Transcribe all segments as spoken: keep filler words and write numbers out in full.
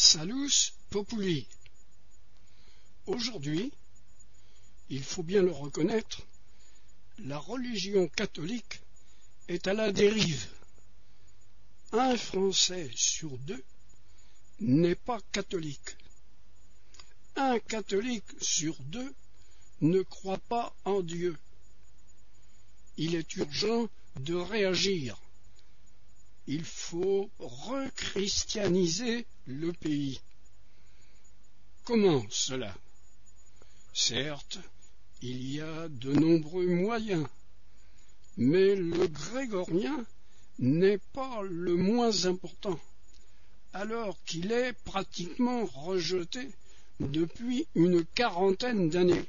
Salus Populi. Aujourd'hui, il faut bien le reconnaître, la religion catholique est à la dérive. Un Français sur deux n'est pas catholique. Un catholique sur deux ne croit pas en Dieu. Il est urgent de réagir. Il faut rechristianiser le pays. Comment cela? Certes, il y a de nombreux moyens, mais le grégorien n'est pas le moins important, alors qu'il est pratiquement rejeté depuis une quarantaine d'années.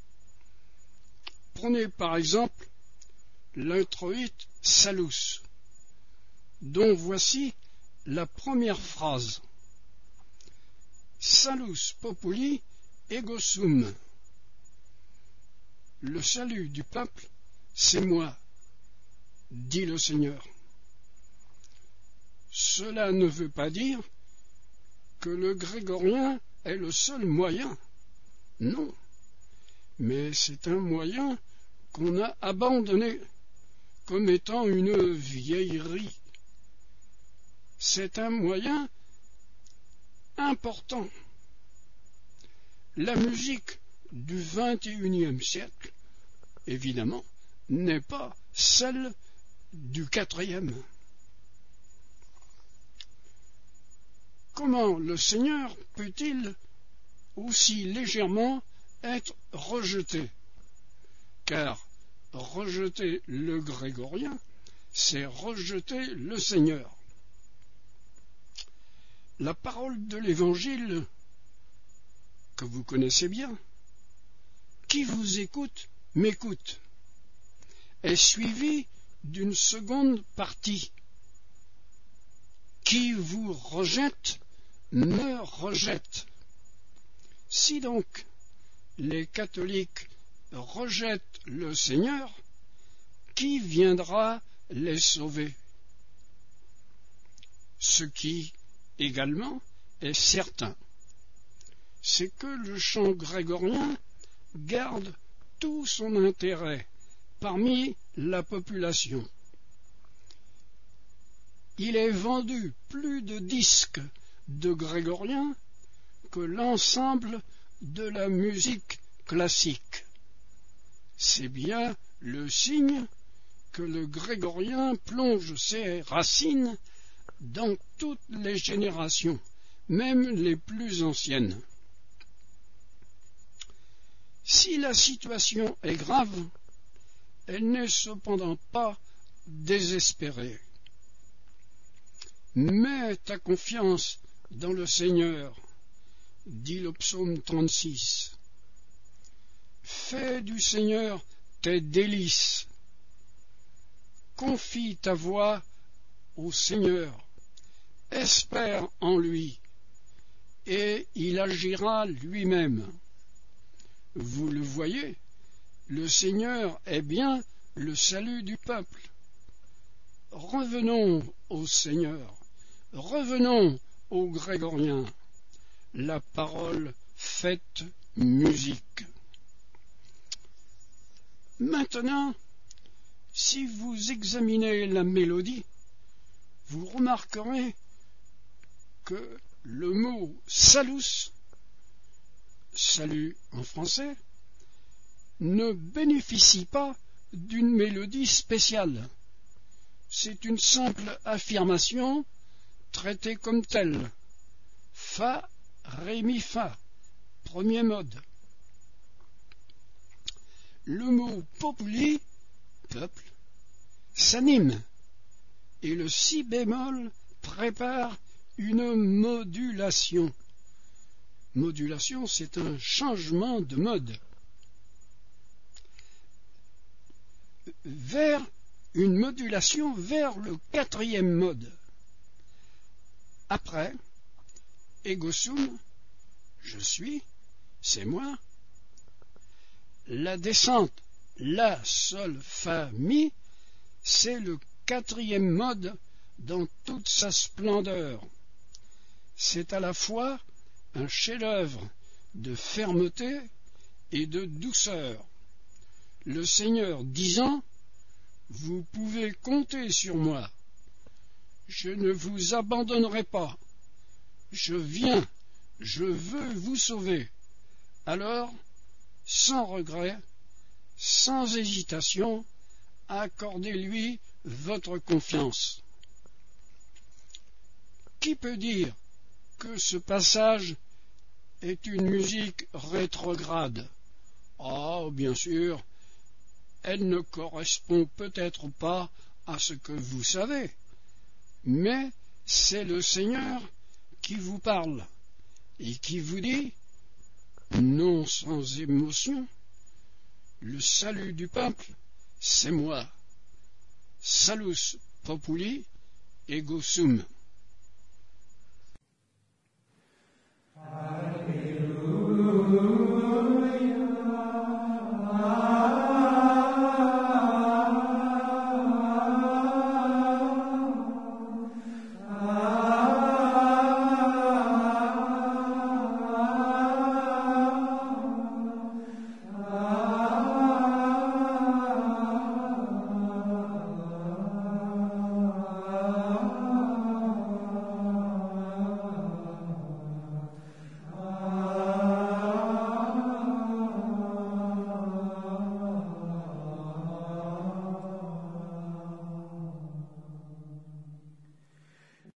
Prenez par exemple l'introïte Salus, dont voici la première phrase. Salus populi ego sum. Le salut du peuple, c'est moi, dit le Seigneur. Cela ne veut pas dire que le grégorien est le seul moyen. Non, mais c'est un moyen qu'on a abandonné comme étant une vieillerie. C'est un moyen important. La musique du vingt et unième siècle, évidemment, n'est pas celle du quatrième. Comment le Seigneur peut-il aussi légèrement être rejeté? Car rejeter le grégorien, c'est rejeter le Seigneur. La parole de l'Évangile, que vous connaissez bien, qui vous écoute, m'écoute, est suivie d'une seconde partie. Qui vous rejette, me rejette. Si donc les catholiques rejettent le Seigneur, qui viendra les sauver? Ce qui, également, est certain, c'est que le chant grégorien garde tout son intérêt parmi la population. Il est vendu plus de disques de grégorien que l'ensemble de la musique classique. C'est bien le signe que le grégorien plonge ses racines dans toutes les générations, même les plus anciennes. Si la situation est grave, elle n'est cependant pas désespérée. Mets ta confiance dans le Seigneur, dit le psaume trente-six. Fais du Seigneur tes délices. Confie ta voix au Seigneur. Espère en lui, et il agira lui-même. Vous le voyez, le Seigneur est bien le salut du peuple. Revenons au Seigneur, revenons aux grégoriens. La parole faite musique. Maintenant, si vous examinez la mélodie, vous remarquerez que le mot salus, salut en français, ne bénéficie pas d'une mélodie spéciale. C'est une simple affirmation traitée comme telle. Fa, ré, mi, fa, premier mode. Le mot populi, peuple, s'anime, et le si bémol prépare une modulation. Modulation, c'est un changement de mode. Vers une modulation vers le quatrième mode. Après, ego sum, je suis, c'est moi. La descente, la, sol, fa, mi, c'est le quatrième mode dans toute sa splendeur. c'est à la fois un chef-d'œuvre de fermeté et de douceur. Le Seigneur disant: vous pouvez compter sur moi, je ne vous abandonnerai pas, je viens, je veux vous sauver. Alors, sans regret, sans hésitation, accordez-lui votre confiance. Qui peut dire que ce passage est une musique rétrograde? Ah, bien sûr, elle ne correspond peut-être pas à ce que vous savez, mais c'est le Seigneur qui vous parle et qui vous dit, non sans émotion: le salut du peuple, c'est moi. Salus populi ego sum.